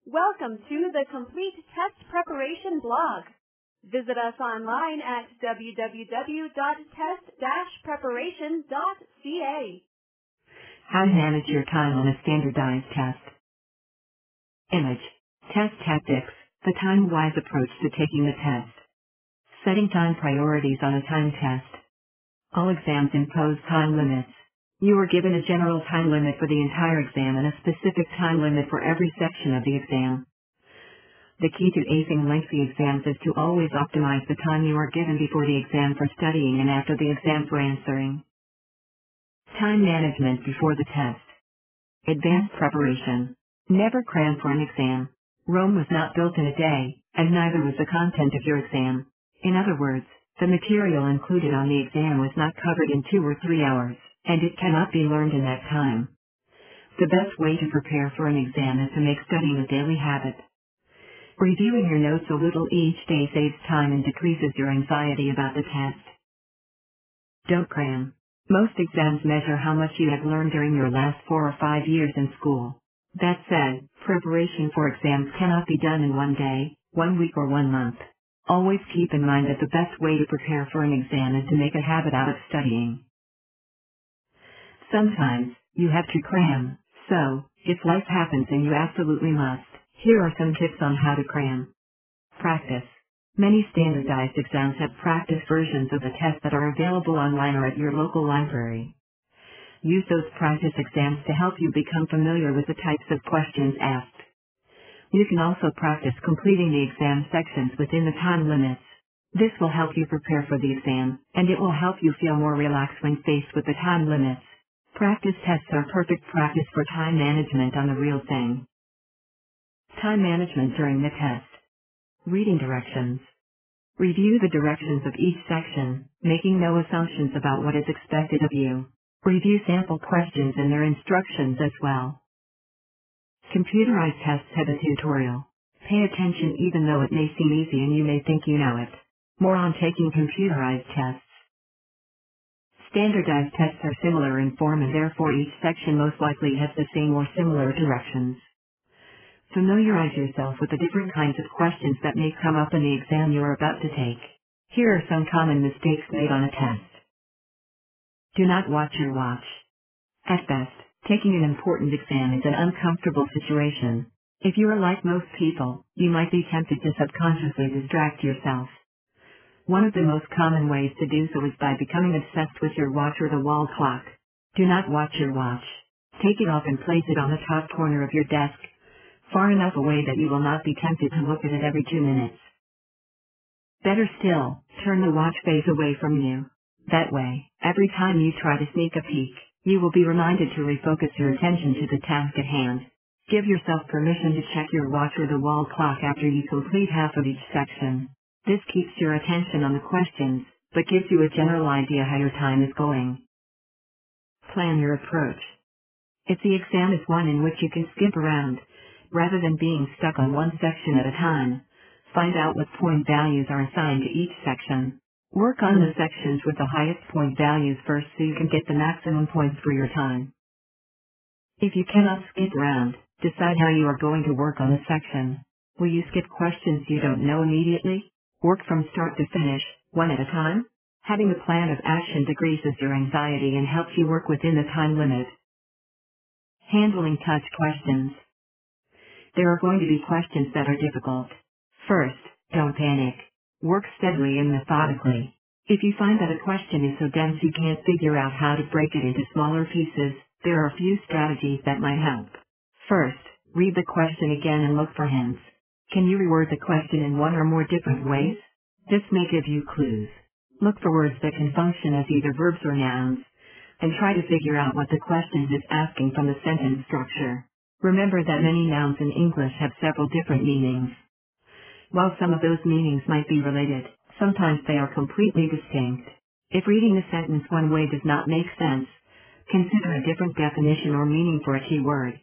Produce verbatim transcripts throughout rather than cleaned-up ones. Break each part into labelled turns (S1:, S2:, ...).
S1: Welcome to the Complete Test Preparation blog. Visit us online at w w w dot test dash preparation dot c a.
S2: How to manage your time on a standardized test. Image. Test tactics, the time-wise approach to taking the test. Setting time priorities on a time test. All exams impose time limits. You are given a general time limit for the entire exam and a specific time limit for every section of the exam. The key to acing lengthy exams is to always optimize the time you are given before the exam for studying and after the exam for answering. Time management before the test. Advanced preparation. Never cram for an exam. Rome was not built in a day, and neither was the content of your exam. In other words, the material included on the exam was not covered in two or three hours, and it cannot be learned in that time. The best way to prepare for an exam is to make studying a daily habit. Reviewing your notes a little each day saves time and decreases your anxiety about the test. Don't cram. Most exams measure how much you have learned during your last four or five years in school. That said, preparation for exams cannot be done in one day, one week or one month. Always keep in mind that the best way to prepare for an exam is to make a habit out of studying. Sometimes, you have to cram, so, if life happens and you absolutely must, here are some tips on how to cram. Practice. Many standardized exams have practice versions of the test that are available online or at your local library. Use those practice exams to help you become familiar with the types of questions asked. You can also practice completing the exam sections within the time limits. This will help you prepare for the exam, and it will help you feel more relaxed when faced with the time limits. Practice tests are perfect practice for time management on the real thing. Time management during the test. Reading directions. Review the directions of each section, making no assumptions about what is expected of you. Review sample questions and their instructions as well. Computerized tests have a tutorial. Pay attention even though it may seem easy and you may think you know it. More on taking computerized tests. Standardized tests are similar in form and therefore each section most likely has the same or similar directions. Familiarize yourself with the different kinds of questions that may come up in the exam you are about to take. Here are some common mistakes made on a test. Do not watch your watch. At best, taking an important exam is an uncomfortable situation. If you are like most people, you might be tempted to subconsciously distract yourself. One of the most common ways to do so is by becoming obsessed with your watch or the wall clock. Do not watch your watch. Take it off and place it on the top corner of your desk, far enough away that you will not be tempted to look at it every two minutes. Better still, turn the watch face away from you. That way, every time you try to sneak a peek, you will be reminded to refocus your attention to the task at hand. Give yourself permission to check your watch or the wall clock after you complete half of each section. This keeps your attention on the questions, but gives you a general idea how your time is going. Plan your approach. If the exam is one in which you can skip around, rather than being stuck on one section at a time, find out what point values are assigned to each section. Work on the sections with the highest point values first so you can get the maximum points for your time. If you cannot skip around, decide how you are going to work on a section. Will you skip questions you don't know immediately? Work from start to finish, one at a time? Having a plan of action decreases your anxiety and helps you work within the time limit. Handling touch questions. There are going to be questions that are difficult. First, don't panic. Work steadily and methodically. If you find that a question is so dense you can't figure out how to break it into smaller pieces, there are a few strategies that might help. First, read the question again and look for hints. Can you reword the question in one or more different ways? This may give you clues. Look for words that can function as either verbs or nouns, and try to figure out what the question is asking from the sentence structure. Remember that many nouns in English have several different meanings. While some of those meanings might be related, sometimes they are completely distinct. If reading a sentence one way does not make sense, consider a different definition or meaning for a key word.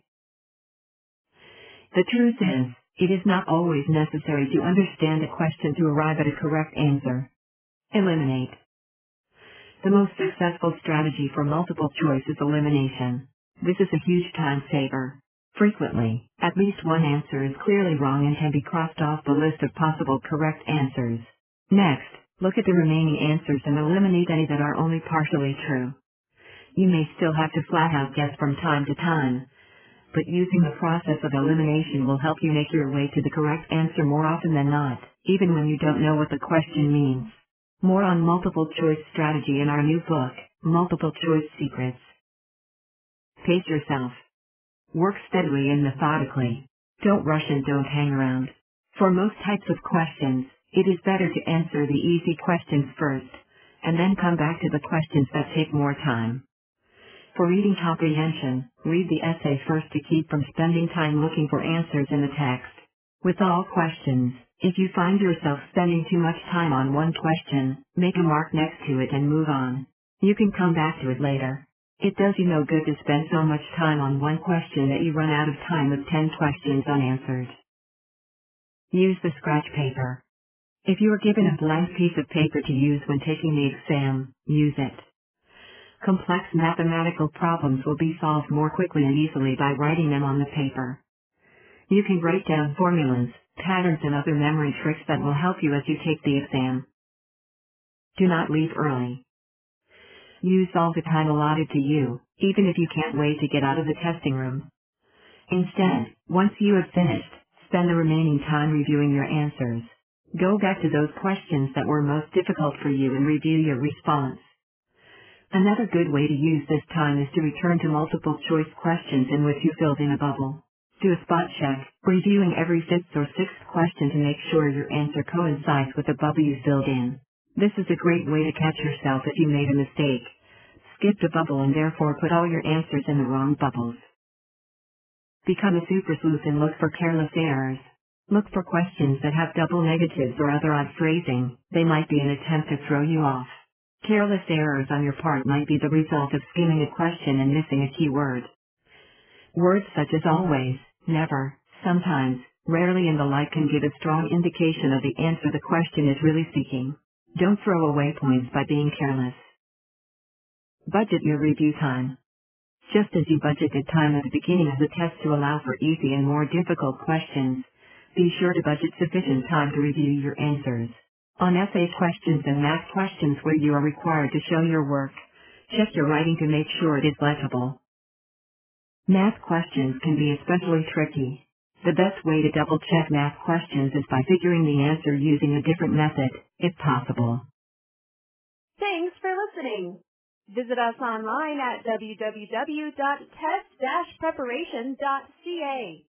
S2: The truth is, it is not always necessary to understand a question to arrive at a correct answer. Eliminate. The most successful strategy for multiple choice is elimination. This is a huge time saver. Frequently, at least one answer is clearly wrong and can be crossed off the list of possible correct answers. Next, look at the remaining answers and eliminate any that are only partially true. You may still have to flat out guess from time to time, but using the process of elimination will help you make your way to the correct answer more often than not, even when you don't know what the question means. More on multiple choice strategy in our new book, Multiple Choice Secrets. Pace yourself. Work steadily and methodically. Don't rush and don't hang around. For most types of questions, it is better to answer the easy questions first, and then come back to the questions that take more time. For reading comprehension, read the essay first to keep from spending time looking for answers in the text. With all questions, if you find yourself spending too much time on one question, make a mark next to it and move on. You can come back to it later. It does you no good to spend so much time on one question that you run out of time with ten questions unanswered. Use the scratch paper. If you are given a blank piece of paper to use when taking the exam, use it. Complex mathematical problems will be solved more quickly and easily by writing them on the paper. You can write down formulas, patterns and other memory tricks that will help you as you take the exam. Do not leave early. Use all the time allotted to you, even if you can't wait to get out of the testing room. Instead, once you have finished, spend the remaining time reviewing your answers. Go back to those questions that were most difficult for you and review your response. Another good way to use this time is to return to multiple choice questions in which you filled in a bubble. Do a spot check, reviewing every fifth or sixth question to make sure your answer coincides with the bubble you filled in. This is a great way to catch yourself if you made a mistake, skipped a bubble and therefore put all your answers in the wrong bubbles. Become a super sleuth and look for careless errors. Look for questions that have double negatives or other odd phrasing. They might be an attempt to throw you off. Careless errors on your part might be the result of skimming a question and missing a key word. Words such as always, never, sometimes, rarely and the like can give a strong indication of the answer the question is really seeking. Don't throw away points by being careless. Budget your review time. Just as you budgeted time at the beginning of the test to allow for easy and more difficult questions, be sure to budget sufficient time to review your answers. On essay questions and math questions where you are required to show your work, check your writing to make sure it is legible. Math questions can be especially tricky. The best way to double-check math questions is by figuring the answer using a different method, if possible.
S1: Thanks for listening. Visit us online at w w w dot test dash preparation dot c a.